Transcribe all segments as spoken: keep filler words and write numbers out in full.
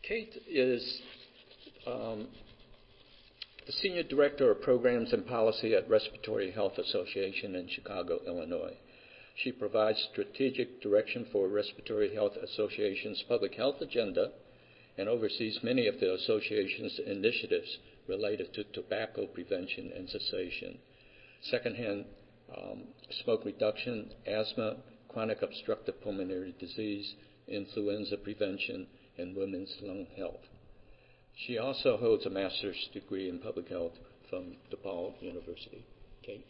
Kate is um, the Senior Director of Programs and Policy at Respiratory Health Association in Chicago, Illinois. She provides strategic direction for Respiratory Health Association's public health agenda and oversees many of the association's initiatives related to tobacco prevention and cessation, secondhand um, smoke reduction, asthma, chronic obstructive pulmonary disease, influenza prevention, and women's lung health. She also holds a master's degree in public health from DePaul University. Kate?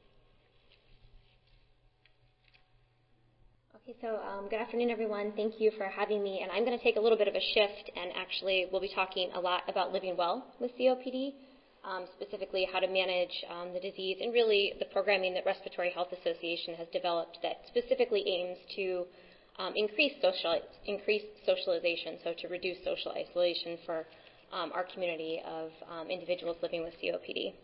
Okay, so um, good afternoon, everyone. Thank you for having me. And I'm going to take a little bit of a shift, and actually we'll be talking a lot about living well with C O P D, um, specifically how to manage um, the disease, and really the programming that Respiratory Health Association has developed that specifically aims to um, increase, social, increase socialization, so to reduce social isolation for um, our community of um, individuals living with C O P D.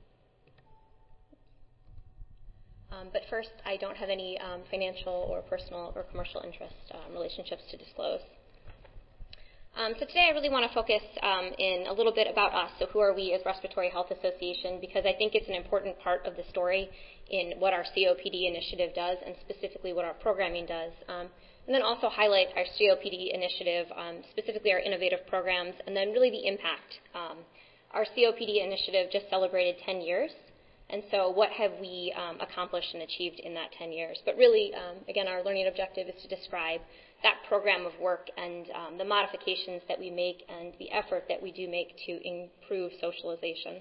Um, but first, I don't have any um, financial or personal or commercial interest um, relationships to disclose. Um, so today I really want to focus um, in a little bit about us. So who are we as Respiratory Health Association? Because I think it's an important part of the story in what our C O P D initiative does, and specifically what our programming does. Um, and then also highlight our C O P D initiative, um, specifically our innovative programs, and then really the impact. Um, our C O P D initiative just celebrated ten years. And so what have we um, accomplished and achieved in that ten years? But really, um, again, our learning objective is to describe that program of work and um, the modifications that we make and the effort that we do make to improve socialization.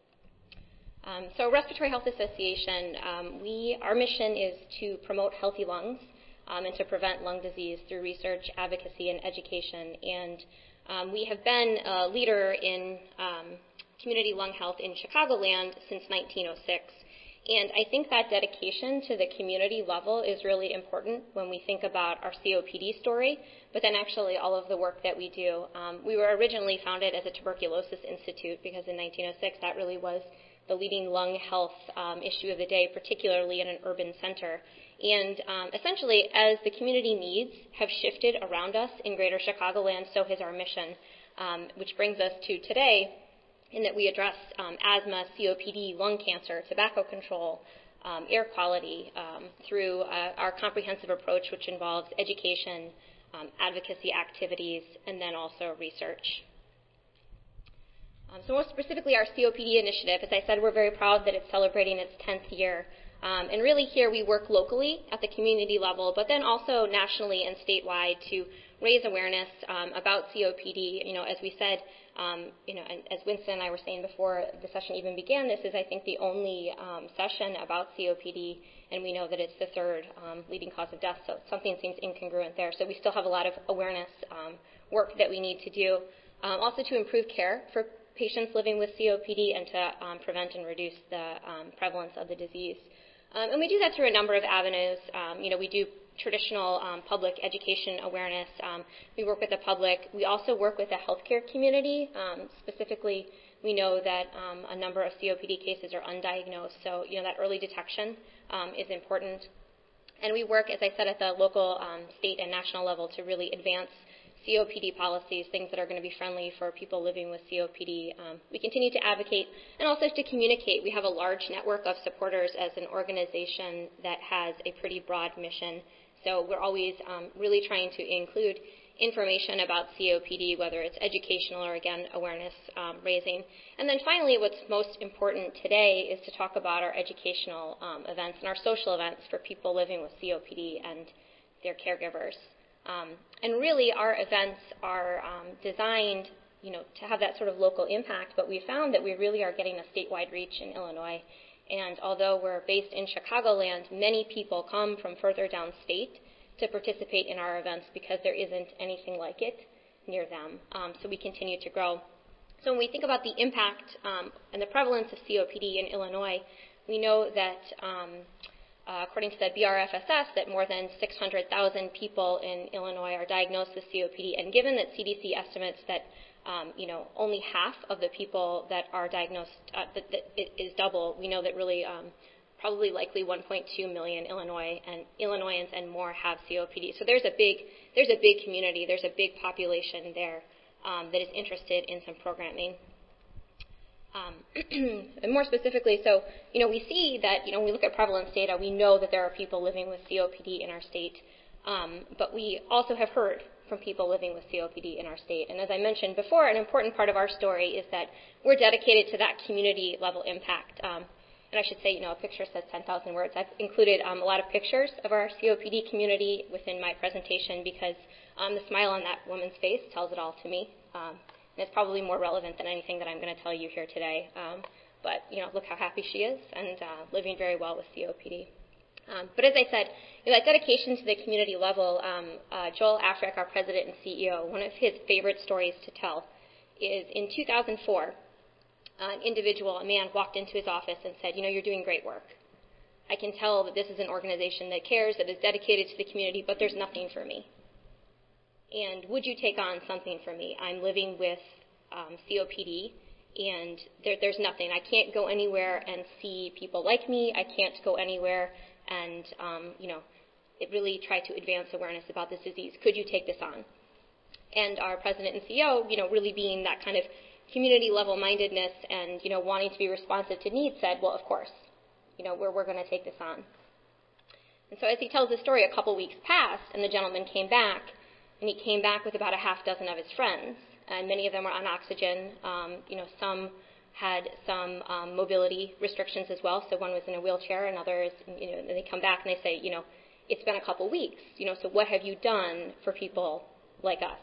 Um, so Respiratory Health Association, um, we, our mission is to promote healthy lungs um, and to prevent lung disease through research, advocacy, and education. And um, we have been a leader in um, community lung health in Chicagoland since nineteen oh six. And I think that dedication to the community level is really important when we think about our C O P D story, but then actually all of the work that we do. Um, we were originally founded as a tuberculosis institute because in nineteen oh six that really was the leading lung health um, issue of the day, particularly in an urban center. And um, essentially, as the community needs have shifted around us in greater Chicagoland, so has our mission, um, which brings us to today, in that we address um, asthma, C O P D, lung cancer, tobacco control, um, air quality um, through uh, our comprehensive approach, which involves education, um, advocacy activities, and then also research. Um, so more specifically, our C O P D initiative, as I said, we're very proud that it's celebrating its tenth year. Um, and really here we work locally at the community level, but then also nationally and statewide to raise awareness um, about C O P D. You know, as we said, Um, you know, and as Winston and I were saying before the session even began, this is, I think, the only um, session about C O P D, and we know that it's the third um, leading cause of death, so something seems incongruent there. So we still have a lot of awareness um, work that we need to do, um, also to improve care for patients living with C O P D and to um, prevent and reduce the um, prevalence of the disease. Um, and we do that through a number of avenues. Um, you know, we do traditional um, public education awareness. Um, we work with the public. We also work with the healthcare community. Um, specifically, we know that um, a number of C O P D cases are undiagnosed, so you know that early detection um, is important. And we work, as I said, at the local, um, state, and national level to really advance C O P D policies, things that are going to be friendly for people living with C O P D. Um, we continue to advocate and also to communicate. We have a large network of supporters as an organization that has a pretty broad mission. So we're always um, really trying to include information about C O P D, whether it's educational or, again, awareness um, raising. And then finally, what's most important today is to talk about our educational um, events and our social events for people living with C O P D and their caregivers. Um, and really, our events are um, designed, you know, to have that sort of local impact, but we found that we really are getting a statewide reach in Illinois. And although we're based in Chicagoland, many people come from further downstate to participate in our events because there isn't anything like it near them. Um, so we continue to grow. So when we think about the impact um, and the prevalence of C O P D in Illinois, we know that um, uh, according to the B R F S S, that more than six hundred thousand people in Illinois are diagnosed with C O P D. And given that C D C estimates that Um, you know, only half of the people that are diagnosed, uh, that, that it is double, we know that really um, probably likely one point two million Illinois and Illinoisans and more have C O P D. So there's a big, there's a big community, there's a big population there um, that is interested in some programming. Um, and more specifically, so, you know, we see that, you know, when we look at prevalence data, we know that there are people living with C O P D in our state, um, but we also have heard from people living with C O P D in our state. And as I mentioned before, an important part of our story is that we're dedicated to that community level impact. Um, and I should say, you know, a picture says ten thousand words. I've included um, a lot of pictures of our C O P D community within my presentation because um, the smile on that woman's face tells it all to me. Um, and it's probably more relevant than anything that I'm going to tell you here today. Um, but, you know, look how happy she is and uh, living very well with C O P D. Um, but as I said, you know, that dedication to the community level, um, uh, Joel Afric, our president and C E O, one of his favorite stories to tell is in two thousand four, uh, an individual, a man, walked into his office and said, you know, you're doing great work. I can tell that this is an organization that cares, that is dedicated to the community, but there's nothing for me. And would you take on something for me? I'm living with um, C O P D, and there, there's nothing. I can't go anywhere and see people like me. I can't go anywhere and, um, you know, it really try to advance awareness about this disease. Could you take this on? And our president and C E O, you know, really being that kind of community level mindedness and, you know, wanting to be responsive to needs said, well, of course, you know, we're, we're going to take this on. And so as he tells the story, a couple weeks passed, and the gentleman came back, and he came back with about a half dozen of his friends, and many of them were on oxygen. Um, you know, some had some um, mobility restrictions as well. So one was in a wheelchair, and others, you know, and they come back and they say, you know, it's been a couple weeks, you know, so what have you done for people like us?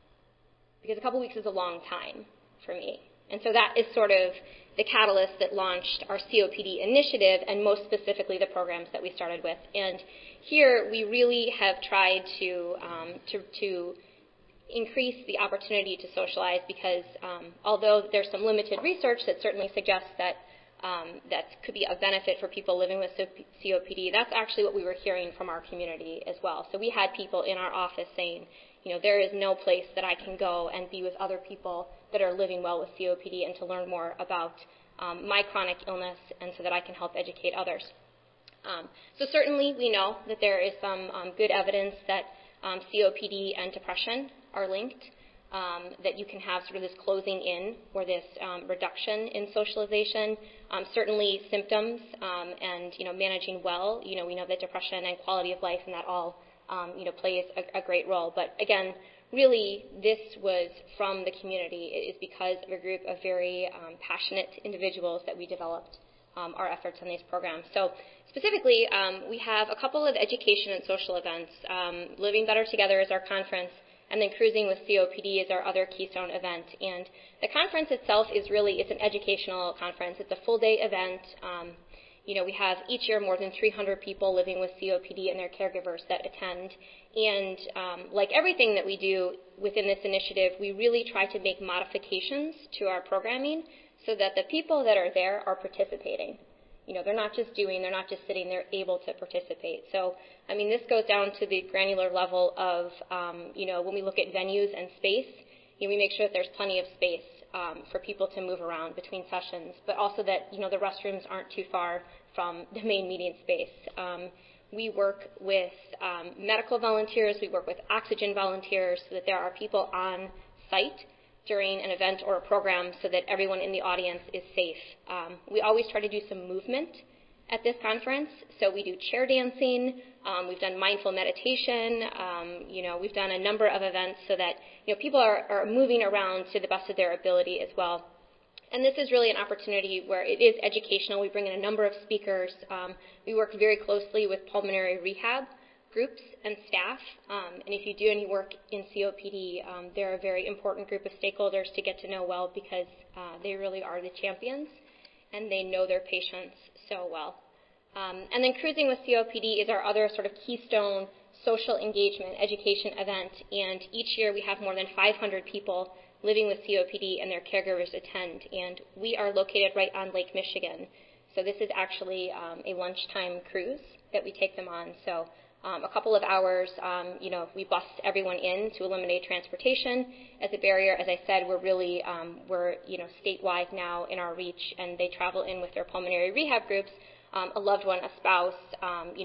Because a couple weeks is a long time for me. And so that is sort of the catalyst that launched our C O P D initiative, and most specifically the programs that we started with. And here we really have tried to um, to, to increase the opportunity to socialize because um, although there's some limited research that certainly suggests that um, that could be a benefit for people living with C O P D, that's actually what we were hearing from our community as well. So we had people in our office saying, you know, there is no place that I can go and be with other people that are living well with C O P D and to learn more about um, my chronic illness and so that I can help educate others. Um, so certainly we know that there is some um, good evidence that um, C O P D and depression are linked, um, that you can have sort of this closing in or this um, reduction in socialization. Um, certainly symptoms um, and, you know, managing well, you know, we know that depression and quality of life and that all, um, you know, plays a, a great role. But again, really this was from the community. It is because of a group of very um, passionate individuals that we developed um, our efforts on these programs. So specifically, um, we have a couple of education and social events. Um, Living Better Together is our conference, and then Cruising with C O P D is our other keystone event. And the conference itself is really, it's an educational conference. It's a full-day event. Um, you know, we have each year more than three hundred people living with C O P D and their caregivers that attend. And um, like everything that we do within this initiative, we really try to make modifications to our programming so that the people that are there are participating. You know, they're not just doing, they're not just sitting, they're able to participate. So, I mean, this goes down to the granular level of, um, you know, when we look at venues and space, you know, we make sure that there's plenty of space um, for people to move around between sessions, but also that, you know, the restrooms aren't too far from the main meeting space. Um, we work with um, medical volunteers, we work with oxygen volunteers so that there are people on site during an event or a program so that everyone in the audience is safe. Um, we always try to do some movement at this conference. So we do chair dancing, um, we've done mindful meditation, um, you know, we've done a number of events so that, you know, people are, are moving around to the best of their ability as well. And this is really an opportunity where it is educational. We bring in a number of speakers. Um, we work very closely with pulmonary rehab groups and staff, um, and if you do any work in C O P D, um, they're a very important group of stakeholders to get to know well because uh, they really are the champions and they know their patients so well. Um, and then Cruising with C O P D is our other sort of keystone social engagement education event, and each year we have more than five hundred people living with C O P D and their caregivers attend, and we are located right on Lake Michigan. So this is actually um, a lunchtime cruise that we take them on. So Um, a couple of hours, um, you know, we bus everyone in to eliminate transportation as a barrier. As I said, we're really, um, we're, you know, statewide now in our reach, and they travel in with their pulmonary rehab groups, um, a loved one, a spouse, um, you know,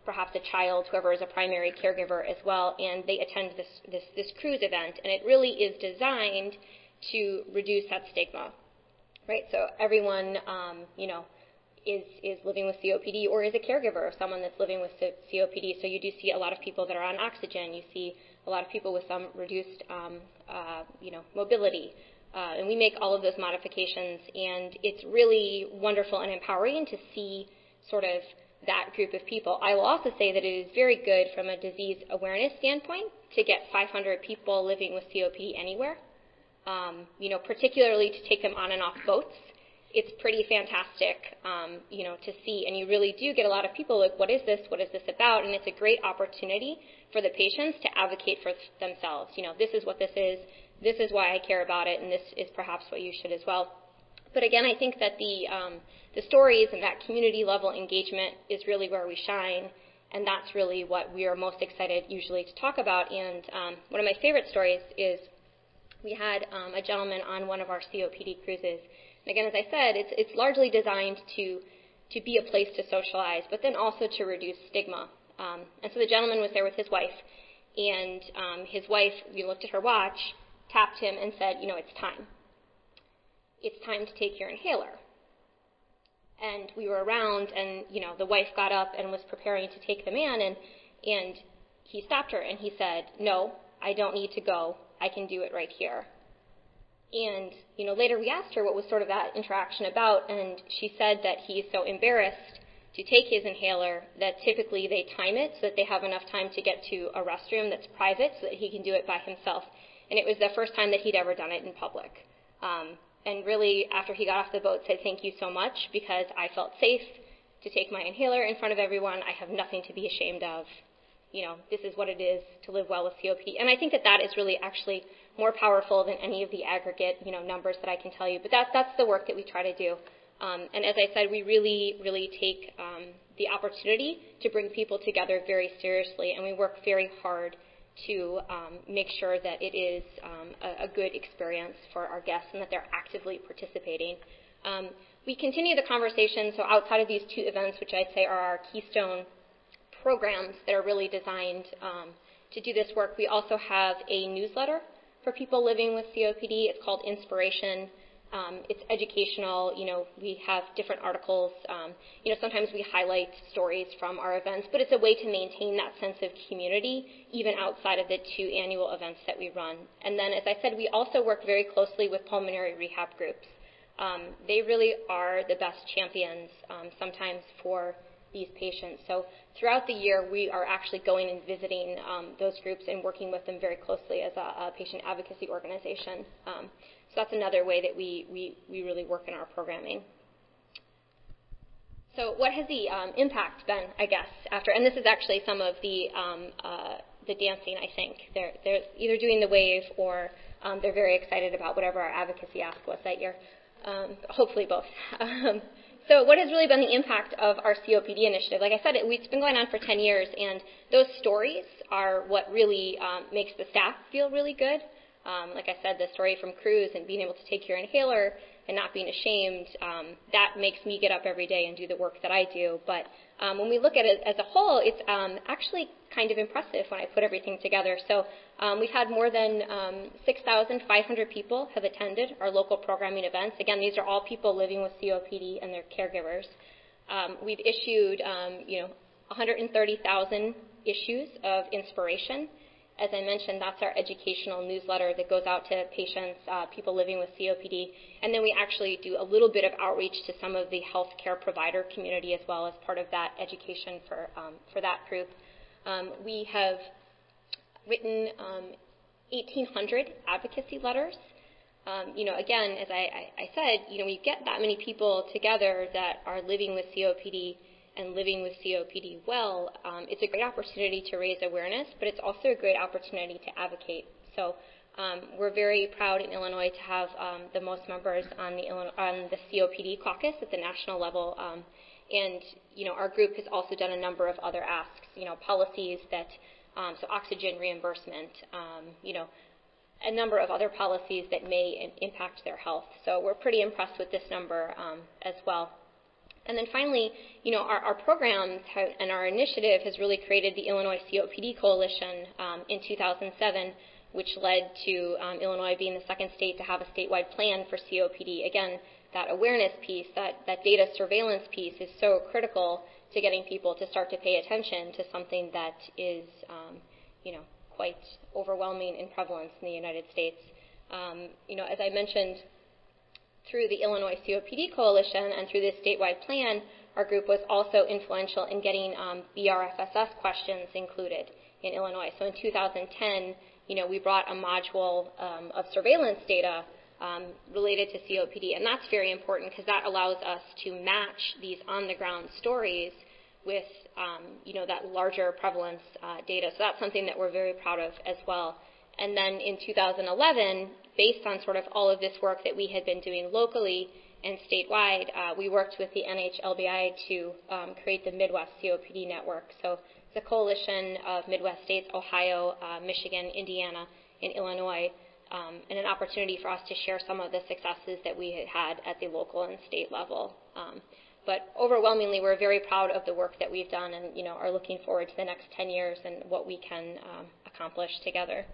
perhaps a child, whoever is a primary caregiver as well, and they attend this, this, this cruise event. And it really is designed to reduce that stigma, right? So everyone, um, you know, is, is living with C O P D or is a caregiver of someone that's living with C O P D. So you do see a lot of people that are on oxygen. You see a lot of people with some reduced, um, uh, you know, mobility. Uh, and we make all of those modifications, and it's really wonderful and empowering to see sort of that group of people. I will also say that it is very good from a disease awareness standpoint to get five hundred people living with C O P D anywhere, um, you know, particularly to take them on and off boats. It's pretty fantastic, um, you know, to see, and you really do get a lot of people like, what is this, what is this about? And it's a great opportunity for the patients to advocate for themselves. You know, this is what this is, this is why I care about it, and this is perhaps what you should as well. But again, I think that the, um, the stories and that community level engagement is really where we shine, and that's really what we are most excited usually to talk about. And um, one of my favorite stories is we had um, a gentleman on one of our C O P D cruises. And again, as I said, it's, it's largely designed to, to be a place to socialize, but then also to reduce stigma. Um, and so the gentleman was there with his wife, and um, his wife, we looked at her watch, tapped him and said, you know, it's time. It's time to take your inhaler. And we were around, and, you know, the wife got up and was preparing to take the man, and, and he stopped her, and he said, no, I don't need to go. I can do it right here. And, you know, later we asked her what was sort of that interaction about, and she said that he's so embarrassed to take his inhaler that typically they time it so that they have enough time to get to a restroom that's private so that he can do it by himself. And it was the first time that he'd ever done it in public. Um, and really, after he got off the boat, said, thank you so much, because I felt safe to take my inhaler in front of everyone. I have nothing to be ashamed of. You know, this is what it is to live well with C O P D. And I think that that is really actually more powerful than any of the aggregate, you know, numbers that I can tell you. But that, that's the work that we try to do. Um, and as I said, we really, really take um, the opportunity to bring people together very seriously, and we work very hard to um, make sure that it is um, a, a good experience for our guests and that they're actively participating. Um, we continue the conversation, so outside of these two events, which I'd say are our keystone programs that are really designed um, to do this work, we also have a newsletter for people living with C O P D. It's called Inspiration. Um, it's educational. You know, we have different articles. Um, you know, sometimes we highlight stories from our events, but it's a way to maintain that sense of community even outside of the two annual events that we run. And then, as I said, we also work very closely with pulmonary rehab groups. Um, they really are the best champions um, sometimes for these patients. So throughout the year, we are actually going and visiting um, those groups and working with them very closely as a, a patient advocacy organization. Um, so that's another way that we, we, we really work in our programming. So what has the um, impact been, I guess, after? And this is actually some of the um, uh, the dancing, I think. They're, they're either doing the wave or um, they're very excited about whatever our advocacy ask was that year. Um, hopefully both. Um, So what has really been the impact of our C O P D initiative? Like I said, it, it's been going on for ten years, and those stories are what really um, makes the staff feel really good. Um, like I said, the story from Cruise and being able to take your inhaler and not being ashamed, um, that makes me get up every day and do the work that I do. But um, when we look at it as a whole, it's um, actually kind of impressive when I put everything together. So um, we've had more than um, six thousand five hundred people have attended our local programming events. Again, these are all people living with C O P D and their caregivers. Um, we've issued, um, you know, one hundred thirty thousand issues of inspiration. As I mentioned, that's our educational newsletter that goes out to patients, uh, people living with C O P D. And then we actually do a little bit of outreach to some of the healthcare provider community as well as part of that education for, um, for that group. Um, we have written um, eighteen hundred advocacy letters. Um, you know, again, as I, I, I said, you know, we get that many people together that are living with C O P D and living with C O P D well. Um, it's a great opportunity to raise awareness, but it's also a great opportunity to advocate. So um, we're very proud in Illinois to have um, the most members on the, Illinois, on the C O P D caucus at the national level. Um, and, you know, our group has also done a number of other asks, you know, policies that, um, so oxygen reimbursement, um, you know, a number of other policies that may in- impact their health. So we're pretty impressed with this number um, as well. And then finally, you know, our, our programs have, and our initiative has really created the Illinois C O P D Coalition um, in two thousand seven, which led to um, Illinois being the second state to have a statewide plan for C O P D. Again, that awareness piece, that, that data surveillance piece is so critical to getting people to start to pay attention to something that is, um, you know, quite overwhelming in prevalence in the United States. Um, you know, as I mentioned, through the Illinois C O P D Coalition and through this statewide plan, our group was also influential in getting um, B R F S S questions included in Illinois. So in two thousand ten, you know, we brought a module um, of surveillance data um, related to C O P D, and that's very important because that allows us to match these on-the-ground stories with, um, you know, that larger prevalence uh, data. So that's something that we're very proud of as well. And then in two thousand eleven, based on sort of all of this work that we had been doing locally and statewide, uh, we worked with the N H L B I to um, create the Midwest C O P D Network. So it's a coalition of Midwest states, Ohio, uh, Michigan, Indiana, and Illinois, um, and an opportunity for us to share some of the successes that we had had at the local and state level. Um, but overwhelmingly, we're very proud of the work that we've done and, you know, are looking forward to the next ten years and what we can um, accomplish together.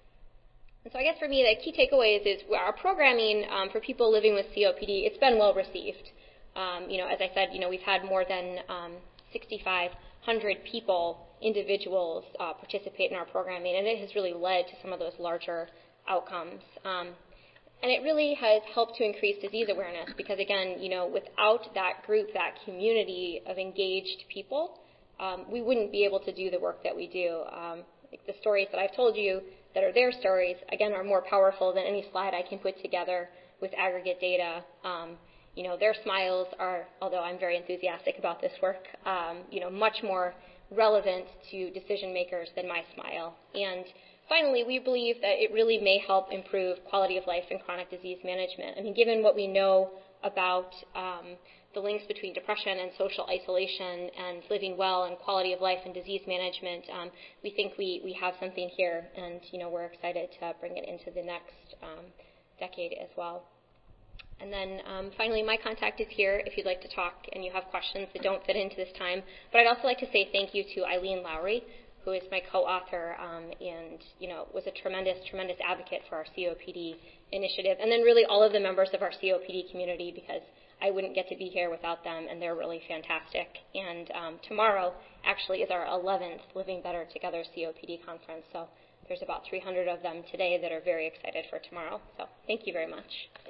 And so I guess for me, the key takeaways is our programming um, for people living with C O P D, it's been well received. Um, you know, as I said, you know, we've had more than um, sixty-five hundred people, individuals, uh, participate in our programming, and it has really led to some of those larger outcomes. Um, and it really has helped to increase disease awareness because, again, you know, without that group, that community of engaged people, um, we wouldn't be able to do the work that we do. Um, like the stories that I've told you that are their stories, again, are more powerful than any slide I can put together with aggregate data. Um, you know, their smiles are, although I'm very enthusiastic about this work, um, you know, much more relevant to decision makers than my smile. And finally, we believe that it really may help improve quality of life and chronic disease management. I mean, given what we know about um, the links between depression and social isolation and living well and quality of life and disease management, um, we think we, we have something here, and, you know, we're excited to bring it into the next um, decade as well. And then um, finally, my contact is here if you'd like to talk and you have questions that don't fit into this time. But I'd also like to say thank you to Eileen Lowry, who is my co-author um, and, you know, was a tremendous, tremendous advocate for our C O P D initiative. And then really all of the members of our C O P D community, because I wouldn't get to be here without them, and they're really fantastic. And um, tomorrow actually is our eleventh Living Better Together C O P D conference. So there's about three hundred of them today that are very excited for tomorrow. So thank you very much.